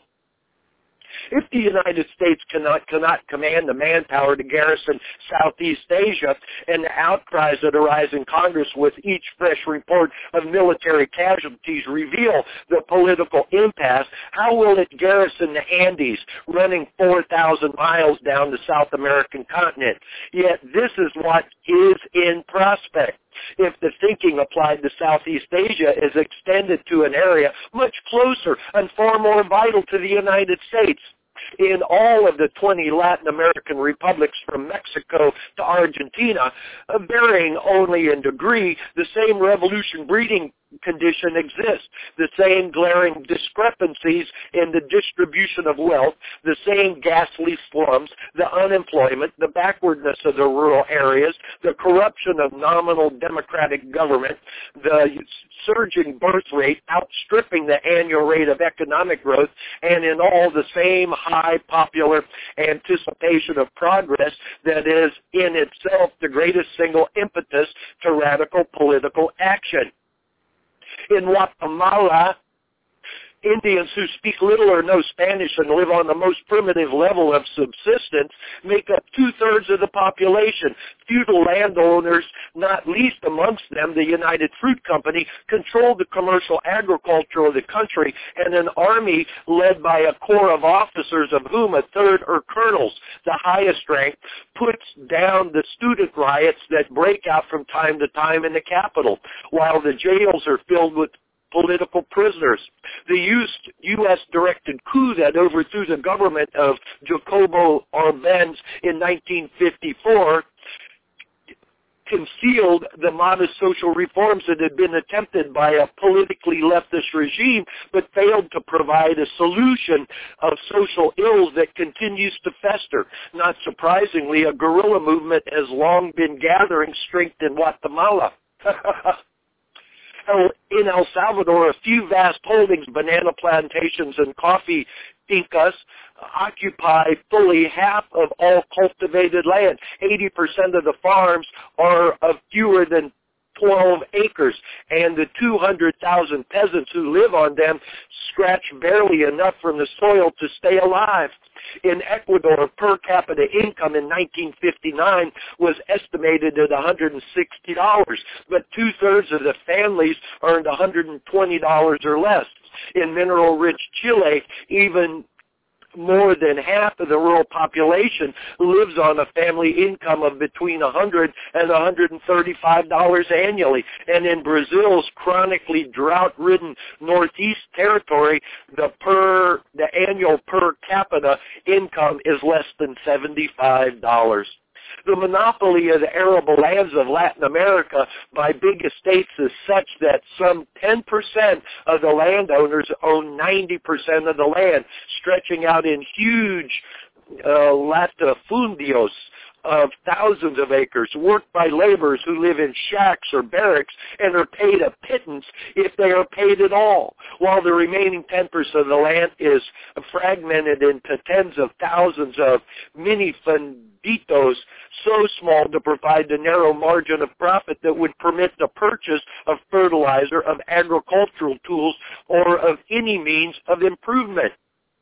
If the United States cannot, cannot command the manpower to garrison Southeast Asia, and the outcries that arise in Congress with each fresh report of military casualties reveal the political impasse, how will it garrison the Andes, running four thousand miles down the South American continent? Yet this is what is in prospect. If the thinking applied to Southeast Asia is extended to an area much closer and far more vital to the United States, in all of the twenty Latin American republics from Mexico to Argentina, uh, varying only in degree, the same revolution breeding condition exists, the same glaring discrepancies in the distribution of wealth, the same ghastly slums, the unemployment, the backwardness of the rural areas, the corruption of nominal democratic government, the surging birth rate outstripping the annual rate of economic growth, and in all the same high popular anticipation of progress that is in itself the greatest single impetus to radical political action. In Guatemala, Indians who speak little or no Spanish and live on the most primitive level of subsistence make up two-thirds of the population. Feudal landowners, not least amongst them the United Fruit Company, control the commercial agriculture of the country, and an army led by a corps of officers, of whom a third are colonels, the highest rank, puts down the student riots that break out from time to time in the capital, while the jails are filled with political prisoners. The U S-directed coup that overthrew the government of Jacobo Arbenz in nineteen fifty-four concealed the modest social reforms that had been attempted by a politically leftist regime, but failed to provide a solution of social ills that continues to fester. Not surprisingly, a guerrilla movement has long been gathering strength in Guatemala. In El Salvador, a few vast holdings, banana plantations and coffee fincas, occupy fully half of all cultivated land. eighty percent of the farms are of fewer than twelve acres, and the two hundred thousand peasants who live on them scratch barely enough from the soil to stay alive. In Ecuador, per capita income in nineteen fifty-nine was estimated at one hundred sixty dollars, but two-thirds of the families earned one hundred twenty dollars or less. In mineral-rich Chile, even more than half of the rural population lives on a family income of between one hundred and one hundred thirty-five dollars annually. And in Brazil's chronically drought-ridden Northeast territory, the per the annual per capita income is less than seventy-five dollars. The monopoly of the arable lands of Latin America by big estates is such that some ten percent of the landowners own ninety percent of the land, stretching out in huge uh, latifundios of thousands of acres, worked by laborers who live in shacks or barracks and are paid a pittance if they are paid at all, while the remaining ten percent of the land is fragmented into tens of thousands of mini funditos, so small to provide the narrow margin of profit that would permit the purchase of fertilizer, of agricultural tools, or of any means of improvement.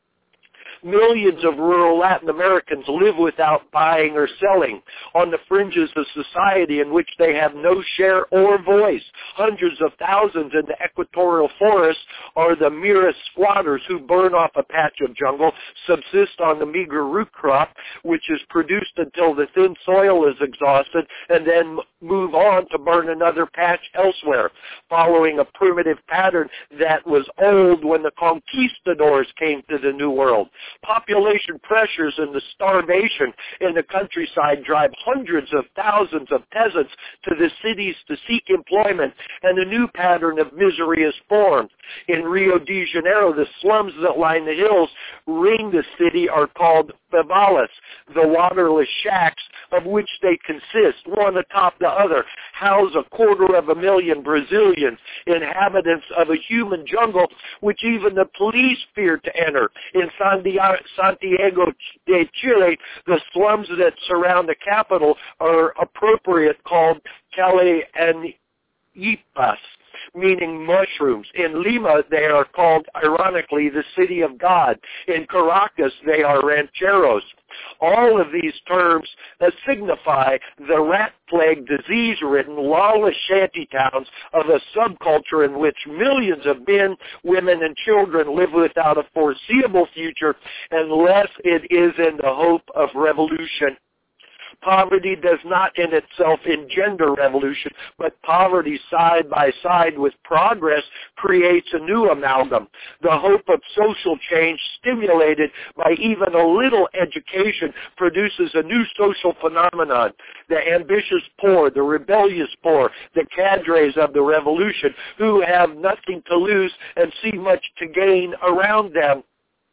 Millions of rural Latin Americans live without buying or selling, on the fringes of society in which they have no share or voice. Hundreds of thousands in the equatorial forests are the merest squatters who burn off a patch of jungle, subsist on the meager root crop, which is produced until the thin soil is exhausted, and then move on to burn another patch elsewhere, following a primitive pattern that was old when the conquistadors came to the New World. Population pressures and the starvation in the countryside drive hundreds of thousands of peasants to the cities to seek employment, and a new pattern of misery is formed. In Rio de Janeiro, the slums that line the hills ring the city are called favelas, the waterless shacks of which they consist, one atop the other, house a quarter of a million Brazilians, inhabitants of a human jungle which even the police fear to enter. In Santiago de Chile, the slums that surround the capital are appropriate called Calle and Ipas, meaning mushrooms. In Lima, they are called, ironically, the city of God. In Caracas, they are rancheros. All of these terms uh, signify the rat-plagued, disease-ridden, lawless shanty towns of a subculture in which millions of men, women, and children live without a foreseeable future unless it is in the hope of revolution. Poverty does not in itself engender revolution, but poverty side by side with progress creates a new amalgam. The hope of social change stimulated by even a little education produces a new social phenomenon. The ambitious poor, the rebellious poor, the cadres of the revolution who have nothing to lose and see much to gain around them.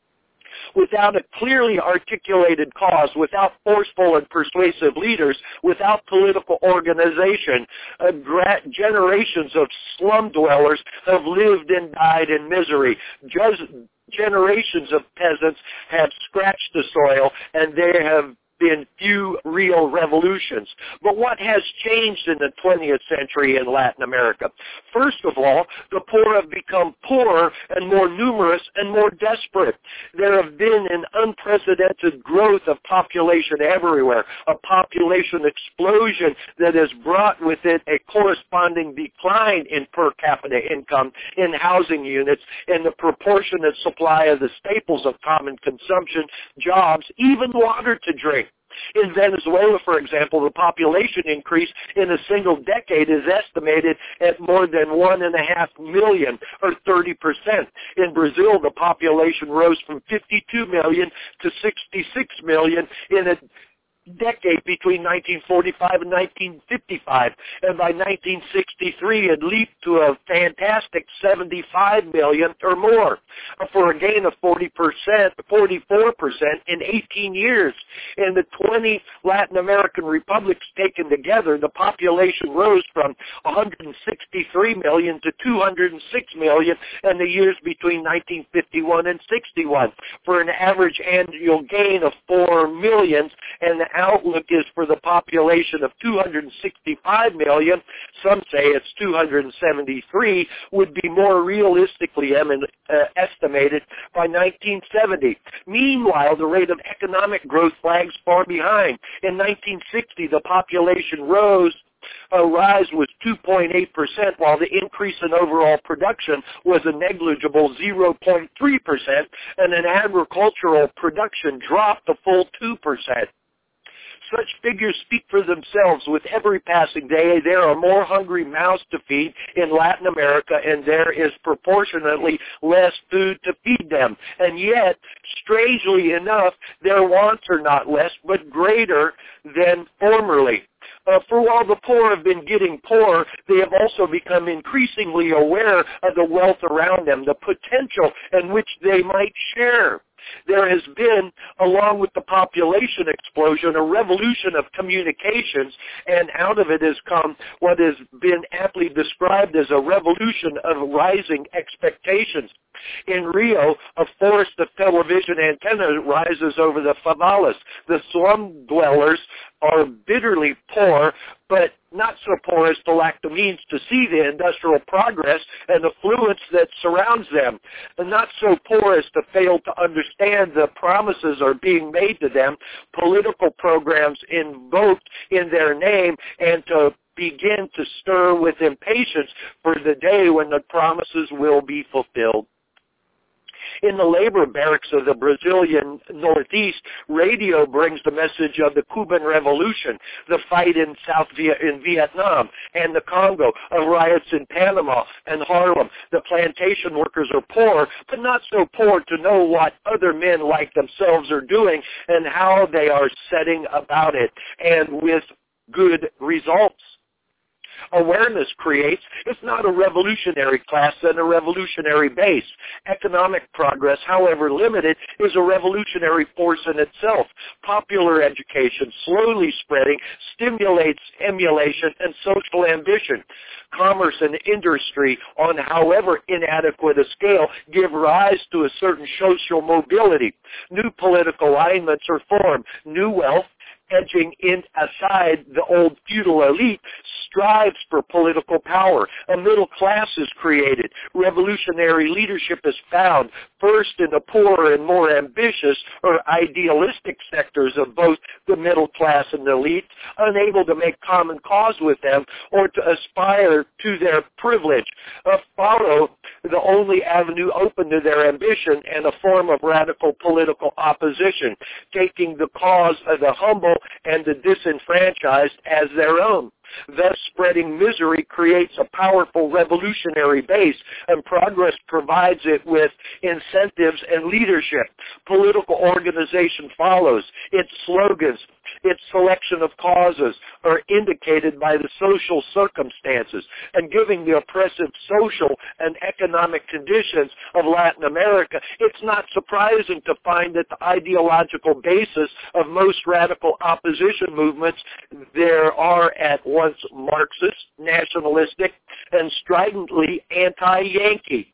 Without a clearly articulated cause, without forceful and persuasive leaders, without political organization, uh, gra- generations of slum dwellers have lived and died in misery. Just generations of peasants have scratched the soil, and they have been few real revolutions. But what has changed in the twentieth century in Latin America? First of all, the poor have become poorer and more numerous and more desperate. There have been an unprecedented growth of population everywhere, a population explosion that has brought with it a corresponding decline in per capita income, in housing units, in the proportionate supply of the staples of common consumption, jobs, even water to drink. In Venezuela, for example, the population increase in a single decade is estimated at more than one and a half million, or thirty percent. In Brazil, the population rose from fifty-two million to sixty-six million in a decade between nineteen forty-five and nineteen fifty-five, and by nineteen sixty-three it leaped to a fantastic seventy-five million or more, for a gain of forty percent, forty-four percent in eighteen years. In the twenty Latin American republics taken together, the population rose from one hundred sixty-three million to two hundred six million in the years between nineteen fifty-one and sixty-one, for an average annual gain of four million, and the outlook is for the population of two hundred sixty-five million, some say it's two hundred seventy-three, would be more realistically uh, estimated by nineteen seventy. Meanwhile, the rate of economic growth lags far behind. In nineteen sixty, the population rose A rise was two point eight percent, while the increase in overall production was a negligible zero point three percent, and an agricultural production dropped a full two percent. Such figures speak for themselves. With every passing day, there are more hungry mouths to feed in Latin America, and there is proportionately less food to feed them. And yet, strangely enough, their wants are not less, but greater than formerly. Uh, for while the poor have been getting poorer, they have also become increasingly aware of the wealth around them, the potential in which they might share. There has been, along with the population explosion, a revolution of communications, and out of it has come what has been aptly described as a revolution of rising expectations. In Rio, a forest of television antennas rises over the favelas. The slum dwellers are bitterly poor, but not so poor as to lack the means to see the industrial progress and affluence that surrounds them, and not so poor as to fail to understand the promises are being made to them, political programs invoked in their name, and to begin to stir with impatience for the day when the promises will be fulfilled. In the labor barracks of the Brazilian Northeast, radio brings the message of the Cuban Revolution, the fight in South Viet- in Vietnam and the Congo, of riots in Panama and Harlem. The plantation workers are poor, but not so poor to know what other men like themselves are doing and how they are setting about it, and with good results. Awareness creates, if not a revolutionary class, then a revolutionary base. Economic progress, however limited, is a revolutionary force in itself. Popular education, slowly spreading, stimulates emulation and social ambition. Commerce and industry, on however inadequate a scale, give rise to a certain social mobility. New political alignments are formed. New wealth, edging in aside the old feudal elite, strives for political power. A middle class is created. Revolutionary leadership is found, first in the poorer and more ambitious or idealistic sectors of both the middle class and the elite, unable to make common cause with them or to aspire to their privilege. Uh, follow the only avenue open to their ambition and a form of radical political opposition, taking the cause of the humble and the disenfranchised as their own. Thus, spreading misery creates a powerful revolutionary base, and progress provides it with incentives and leadership. Political organization follows. Its slogans, its selection of causes are indicated by the social circumstances, and giving the oppressive social and economic conditions of Latin America, it's not surprising to find that the ideological basis of most radical opposition movements there are at once Marxist, nationalistic, and stridently anti-Yankee.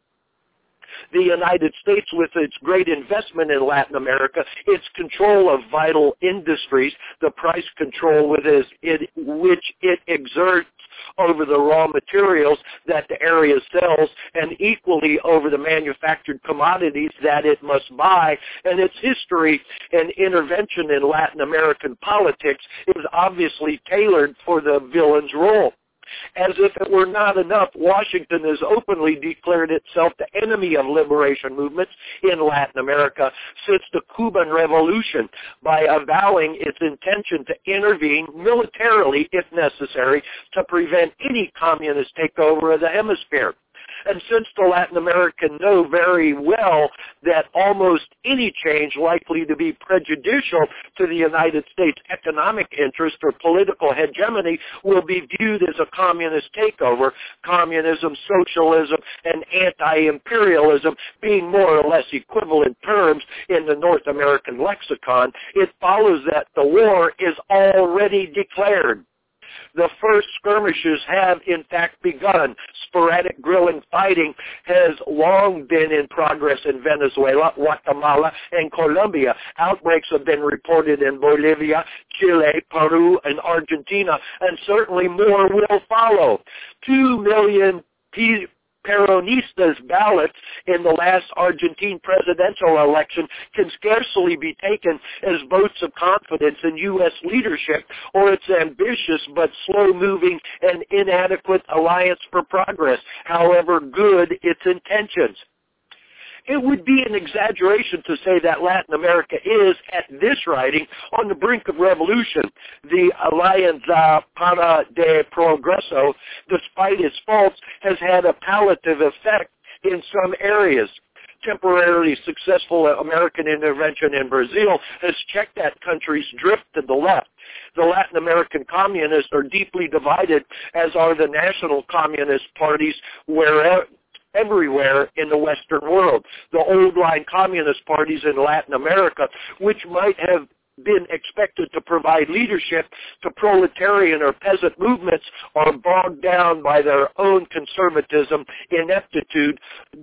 The United States, with its great investment in Latin America, its control of vital industries, the price control with it, it, which it exerts over the raw materials that the area sells, and equally over the manufactured commodities that it must buy, and its history and intervention in Latin American politics is obviously tailored for the villain's role. As if it were not enough, Washington has openly declared itself the enemy of liberation movements in Latin America since the Cuban Revolution by avowing its intention to intervene militarily, if necessary, to prevent any communist takeover of the hemisphere. And since the Latin American know very well that almost any change likely to be prejudicial to the United States' economic interest or political hegemony will be viewed as a communist takeover, communism, socialism, and anti-imperialism being more or less equivalent terms in the North American lexicon, it follows that the war is already declared. The first skirmishes have, in fact, begun. Sporadic guerrilla fighting has long been in progress in Venezuela, Guatemala, and Colombia. Outbreaks have been reported in Bolivia, Chile, Peru, and Argentina, and certainly more will follow. Two million P- Peronistas ballots in the last Argentine presidential election can scarcely be taken as votes of confidence in U S leadership or its ambitious but slow-moving and inadequate Alliance for Progress, however good its intentions. It would be an exaggeration to say that Latin America is, at this writing, on the brink of revolution. The Alianza para el Progreso, despite its faults, has had a palliative effect in some areas. Temporarily successful American intervention in Brazil has checked that country's drift to the left. The Latin American communists are deeply divided, as are the national communist parties wherever everywhere in the Western world. The old-line communist parties in Latin America, which might have been expected to provide leadership to proletarian or peasant movements, are bogged down by their own conservatism, ineptitude,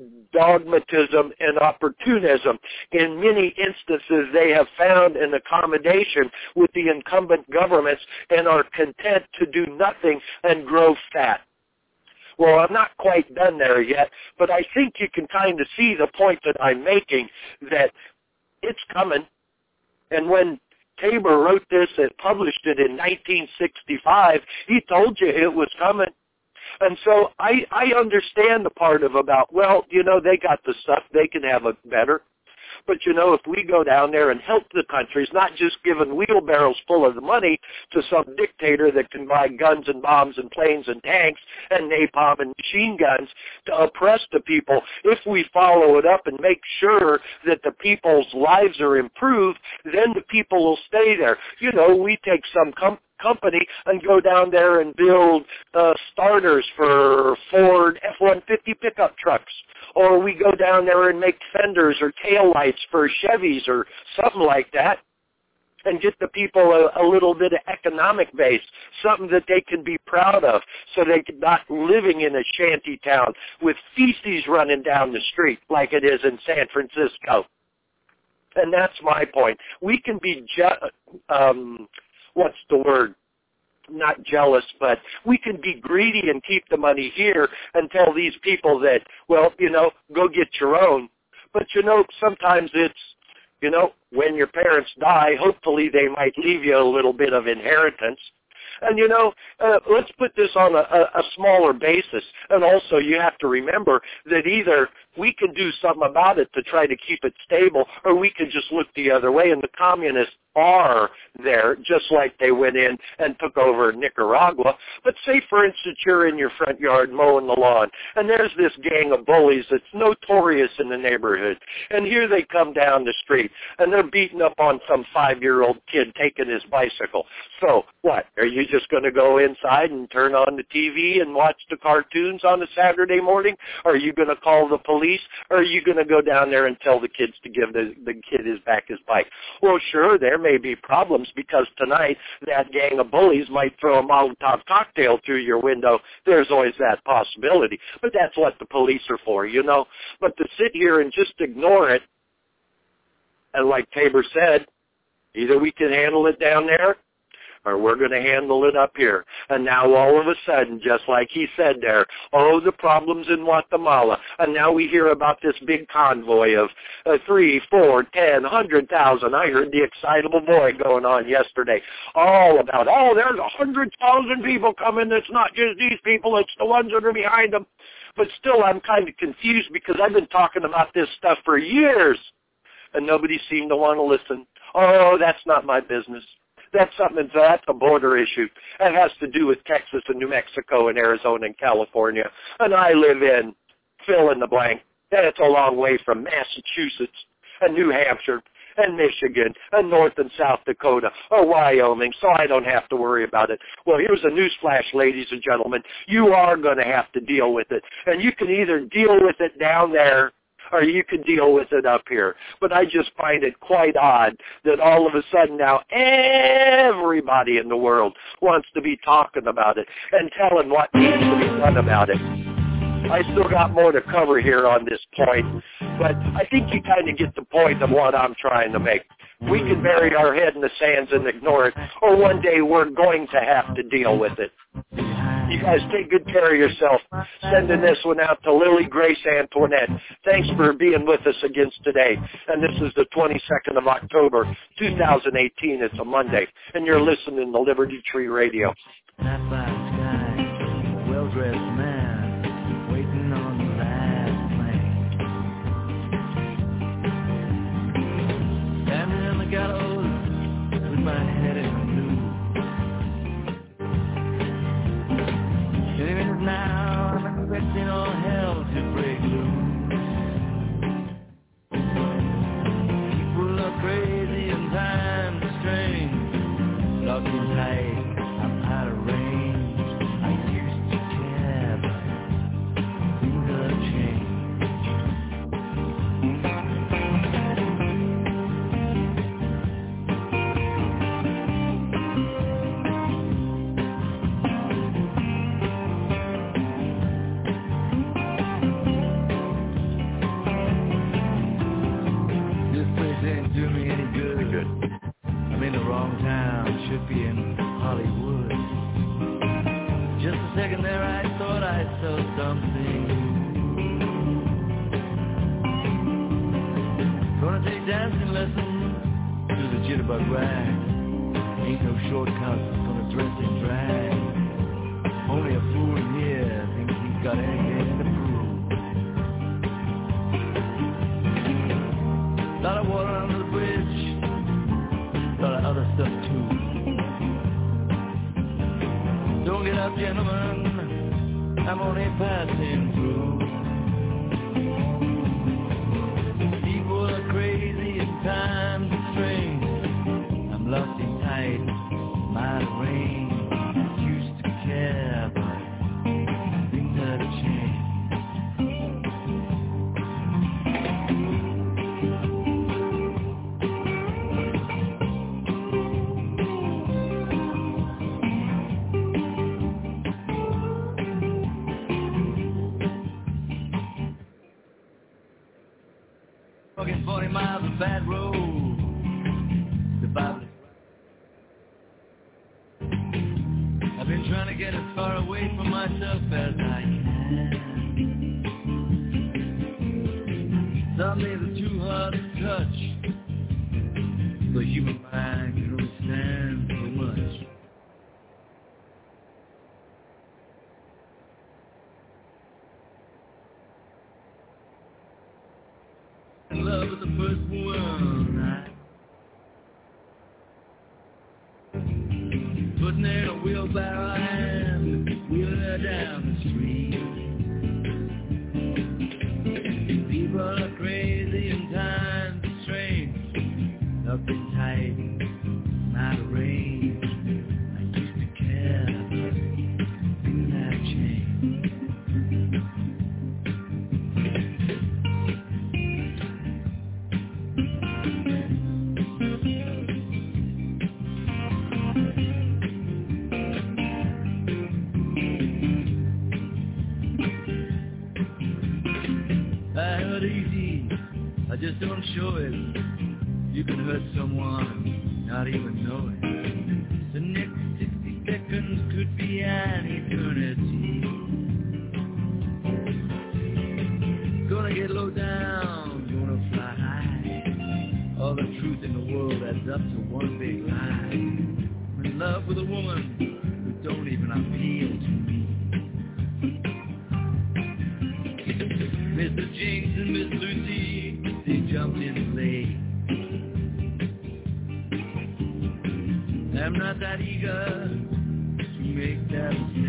dogmatism, and opportunism. In many instances, they have found an accommodation with the incumbent governments and are content to do nothing and grow fat. Well, I'm not quite done there yet, but I think you can kind of see the point that I'm making, that it's coming. And when Tabor wrote this and published it in nineteen sixty-five, he told you it was coming. And so I, I understand the part of about, well, you know, they got the stuff, they can have it better. But, you know, if we go down there and help the countries, not just giving wheelbarrows full of the money to some dictator that can buy guns and bombs and planes and tanks and napalm and machine guns to oppress the people, if we follow it up and make sure that the people's lives are improved, then the people will stay there. You know, we take some com- company and go down there and build uh, starters for Ford F one fifty pickup trucks. Or we go down there and make fenders or taillights for Chevys or something like that and get the people a, a little bit of economic base, something that they can be proud of so they're not living in a shanty town with feces running down the street like it is in San Francisco. And that's my point. We can be, je- um, what's the word? Not jealous, but we can be greedy and keep the money here and tell these people that, well, you know, go get your own. But, you know, sometimes it's, you know, when your parents die, hopefully they might leave you a little bit of inheritance. And, you know, uh, let's put this on a, a, a smaller basis. And also you have to remember that either we can do something about it to try to keep it stable, or we can just look the other way. And the communists are there, just like they went in and took over Nicaragua. But say, for instance, you're in your front yard mowing the lawn, and there's this gang of bullies that's notorious in the neighborhood. And here they come down the street, and they're beating up on some five-year-old kid taking his bicycle. So what? Are you just going to go inside and turn on the T V and watch the cartoons on a Saturday morning? Or are you going to call the police? Or are you going to go down there and tell the kids to give the, the kid his back his bike? Well, sure, there may be problems because tonight that gang of bullies might throw a Molotov cocktail through your window. There's always that possibility. But that's what the police are for, you know. But to sit here and just ignore it, and like Tabor said, either we can handle it down there or we're going to handle it up here. And now all of a sudden, just like he said there, oh, the problems in Guatemala. And now we hear about this big convoy of uh, three, four, ten, hundred thousand. I heard the excitable boy going on yesterday, all about, oh, there's a hundred thousand people coming. It's not just these people, it's the ones that are behind them. But still, I'm kind of confused because I've been talking about this stuff for years, and nobody seemed to want to listen. Oh, that's not my business. That's something that's a border issue. It has to do with Texas and New Mexico and Arizona and California. And I live in fill in the blank. And it's a long way from Massachusetts and New Hampshire and Michigan and North and South Dakota or Wyoming, so I don't have to worry about it. Well, here's a newsflash, ladies and gentlemen. You are going to have to deal with it. And you can either deal with it down there or you can deal with it up here. But I just find it quite odd that all of a sudden now everybody in the world wants to be talking about it and telling what needs to be done about it. I still got more to cover here on this point, but I think you kind of get the point of what I'm trying to make. We can bury our head in the sands and ignore it, or one day we're going to have to deal with it. You guys take good care of yourself. Sending this one out to Lily Grace Antoinette. Thanks for being with us again today. And this is the twenty-second of October, two thousand eighteen. It's a Monday. And you're listening to Liberty Tree Radio. Sapphire sky, well-dressed man, waiting on the last plane. Standing in the gallows, with my head in the blue. Even now, I'm expecting all hell to break loose. People are crazy and times are strange. Locking tight, I'm out of range. I used to care, but things have changed. Do me any good. good. I'm in the wrong town, should be in Hollywood. Just a second there, I thought I saw something. Gonna take dancing lessons to the jitterbug rag. Ain't no shortcuts, gonna dress in drag. Only a fool here up, gentlemen, I'm only passing through. People are crazy and times are strange. I'm lost in tight, my range. Used to care, but things have changed. Walking forty miles of bad road. The Bible. I've been trying to get as far away from myself as I can. Some days are too hard to touch. The human mind can only stand so much. In love with the first woman I putting her in a wheelbarrow and wheeling her down the street. People are crazy and times are strange. Nothing tight, not arranged. I used to care, but things have changed. I just don't show it. You can hurt someone, not even know it. The next sixty seconds could be an eternity. Gonna get low down, gonna fly high. All the truth in the world adds up to one big lie. I'm in love with a woman who don't even appeal to me. Mister Jinx and Miss Lucy, they jumped in late. I'm not that eager to make that mistake.